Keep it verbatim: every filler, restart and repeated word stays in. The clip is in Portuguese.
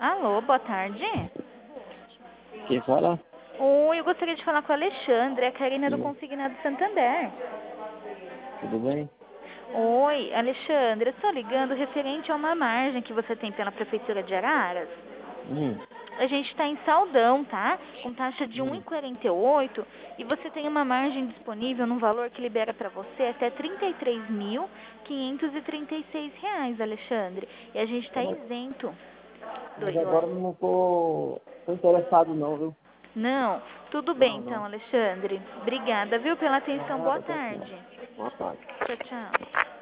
Alô, boa tarde. Quem fala? Oi, eu gostaria de falar com a Alexandre, a Karina do Sim. Consignado Santander. Tudo bem? Oi, Alexandre, eu estou ligando referente a uma margem que você tem pela Prefeitura de Araras. Hum, A gente está em saldão, tá? Com taxa de um hum. vírgula quarenta e oito e você tem uma margem disponível num valor que libera para você até trinta e três mil, quinhentos e trinta e seis reais, Alexandre. E a gente está Mas, isento do mas I O agora S. eu não tô, tô interessado não, viu? Não? Tudo bem Não, então, não. Alexandre. Obrigada, viu, pela atenção. Nada, Boa até não. tarde. Boa tarde. Tchau, tchau.